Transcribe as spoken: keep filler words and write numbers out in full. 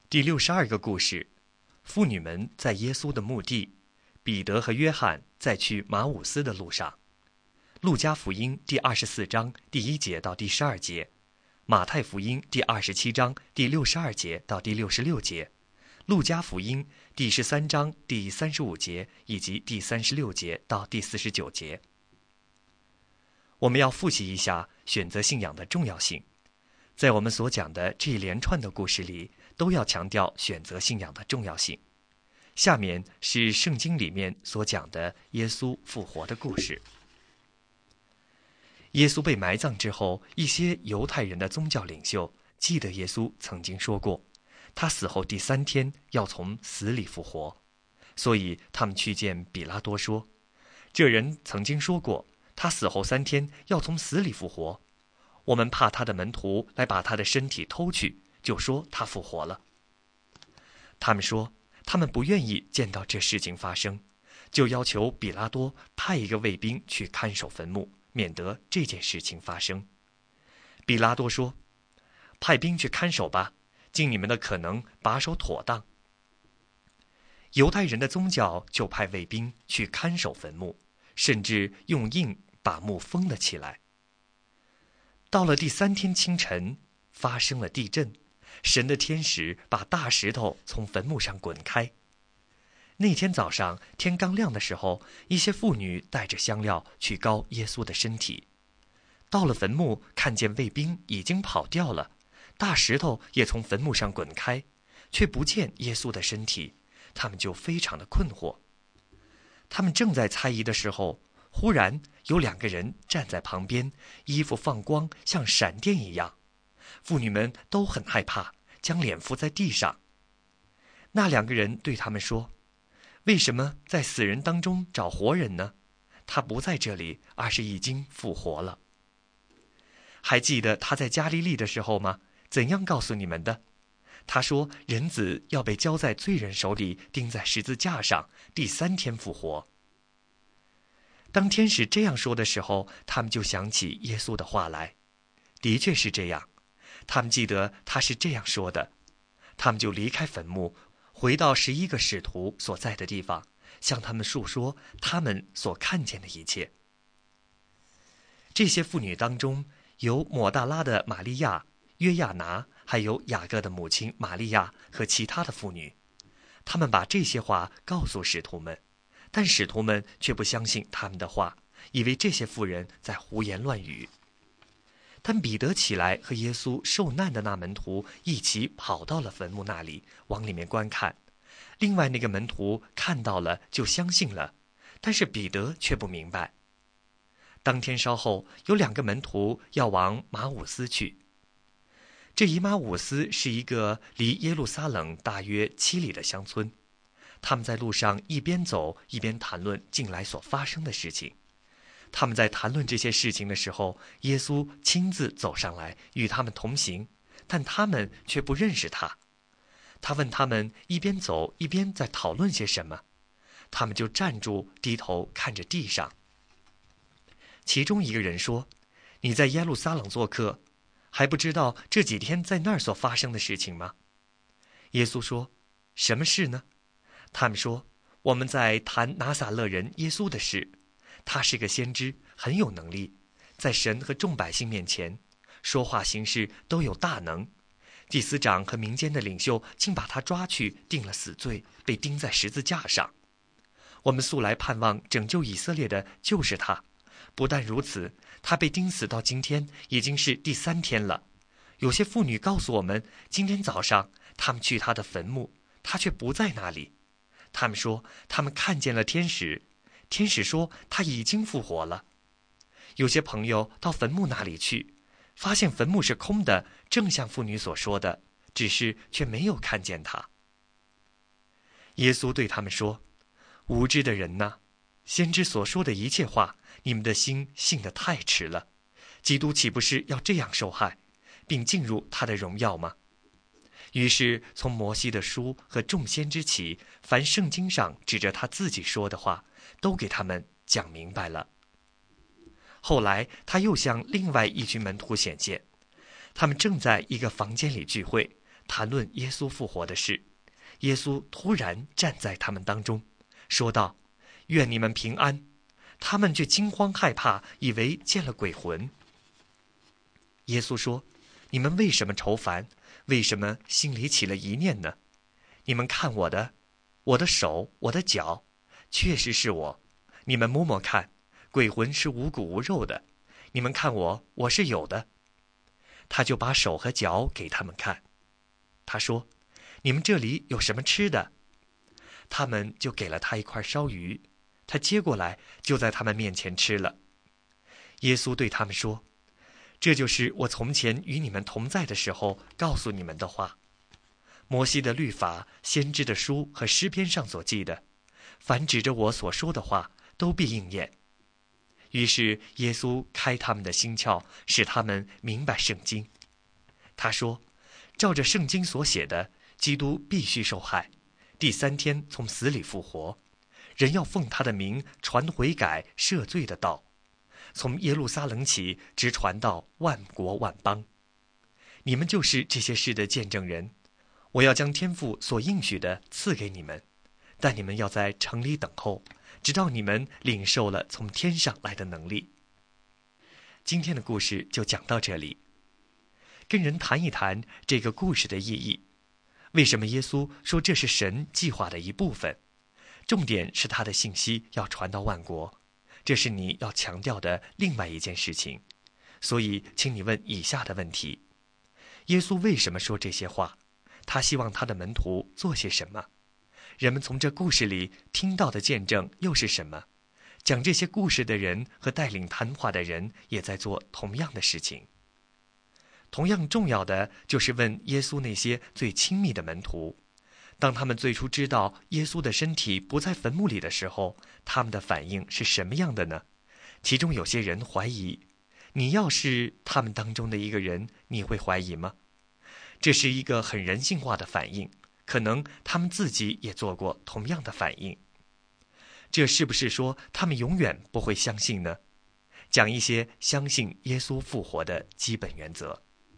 第六十二个故事，妇女们在耶稣的墓地，彼得和约翰在去马伍斯的路上。路加福音第二十四章第一节到第十二节，马太福音第二十七章第六十二节到第六十六节，路加福音第十三章第三十五节以及第三十六节到第四十九节。我们要复习一下选择信仰的重要性。在我们所讲的这一连串的故事里，都要强调选择信仰的重要性。下面是圣经里面所讲的耶稣复活的故事。耶稣被埋葬之后，一些犹太人的宗教领袖记得耶稣曾经说过，他死后第三天要从死里复活，所以他们去见比拉多说，这人曾经说过，他死后三天要从死里复活，我们怕他的门徒来把他的身体偷去，就说他复活了。他们说他们不愿意见到这事情发生，就要求比拉多派一个卫兵去看守坟墓，免得这件事情发生。比拉多说，派兵去看守吧，尽你们的可能把守妥当。犹太人的宗教就派卫兵去看守坟墓，甚至用印把墓封了起来。到了第三天清晨，发生了地震，神的天使把大石头从坟墓上滚开。那天早上天刚亮的时候，一些妇女带着香料去膏耶稣的身体。到了坟墓，看见卫兵已经跑掉了，大石头也从坟墓上滚开，却不见耶稣的身体，他们就非常的困惑。他们正在猜疑的时候，忽然有两个人站在旁边，衣服放光，像闪电一样。妇女们都很害怕，将脸伏在地上。那两个人对他们说，为什么在死人当中找活人呢？他不在这里，而是已经复活了。还记得他在加利利的时候吗？怎样告诉你们的？他说，人子要被交在罪人手里，钉在十字架上，第三天复活。当天使这样说的时候，他们就想起耶稣的话来。的确是这样，他们记得他是这样说的。他们就离开坟墓，回到十一个使徒所在的地方，向他们述说他们所看见的一切。这些妇女当中有抹大拉的玛利亚、约亚拿，还有雅各的母亲玛利亚和其他的妇女。他们把这些话告诉使徒们，但使徒们却不相信他们的话，以为这些妇人在胡言乱语。但彼得起来和耶稣受难的那门徒一起跑到了坟墓那里，往里面观看。另外那个门徒看到了，就相信了，但是彼得却不明白。当天稍后，有两个门徒要往马伍斯去。这以马伍斯是一个离耶路撒冷大约七里的乡村。他们在路上一边走一边谈论近来所发生的事情。他们在谈论这些事情的时候，耶稣亲自走上来与他们同行，但他们却不认识他。他问他们一边走一边在讨论些什么，他们就站住低头看着地上。其中一个人说，你在耶路撒冷做客，还不知道这几天在那儿所发生的事情吗？耶稣说，什么事呢？他们说，我们在谈拿撒勒人耶稣的事。他是个先知，很有能力，在神和众百姓面前说话行事都有大能。祭司长和民间的领袖竟把他抓去定了死罪，被钉在十字架上。我们素来盼望拯救以色列的就是他。不但如此，他被钉死到今天已经是第三天了。有些妇女告诉我们，今天早上他们去他的坟墓，他却不在那里。他们说他们看见了天使，天使说他已经复活了。有些朋友到坟墓那里去，发现坟墓是空的，正像妇女所说的，只是却没有看见他。耶稣对他们说，无知的人哪，先知所说的一切话，你们的心信得太迟了。基督岂不是要这样受害，并进入他的荣耀吗？于是从摩西的书和众先知起，凡圣经上指着他自己说的话，都给他们讲明白了。后来他又向另外一群门徒显现，他们正在一个房间里聚会， 谈论耶稣复活的事，耶稣突然站在他们当中，说道：愿你们平安。他们却惊慌害怕，以为见了鬼魂。耶稣说：你们为什么愁烦？为什么心里起了疑念呢？你们看我的，我的手，我的脚，确实是我。你们摸摸看，鬼魂是无骨无肉的。你们看我，我是有的。他就把手和脚给他们看。他说：你们这里有什么吃的？他们就给了他一块烧鱼，他接过来，就在他们面前吃了。耶稣对他们说：这就是我从前与你们同在的时候告诉你们的话。摩西的律法、先知的书和诗篇上所记的，凡指着我所说的话，都必应验。于是耶稣开他们的心窍，使他们明白圣经。他说：照着圣经所写的，基督必须受害，第三天从死里复活，人要奉他的名传悔改赦罪的道，从耶路撒冷起，直传到万国万邦。你们就是这些事的见证人。我要将天父所应许的赐给你们，但你们要在城里等候，直到你们领受了从天上来的能力。今天的故事就讲到这里。跟人谈一谈这个故事的意义。为什么耶稣说这是神计划的一部分？重点是他的信息要传到万国，这是你要强调的另外一件事情。所以请你问以下的问题：耶稣为什么说这些话？他希望他的门徒做些什么？人们从这故事里听到的见证又是什么？讲这些故事的人和带领谈话的人也在做同样的事情。同样重要的就是问耶稣那些最亲密的门徒，当他们最初知道耶稣的身体不在坟墓里的时候，他们的反应是什么样的呢？其中有些人怀疑，你要是他们当中的一个人，你会怀疑吗？这是一个很人性化的反应，可能他们自己也做过同样的反应。这是不是说他们永远不会相信呢？讲一些相信耶稣复活的基本原则。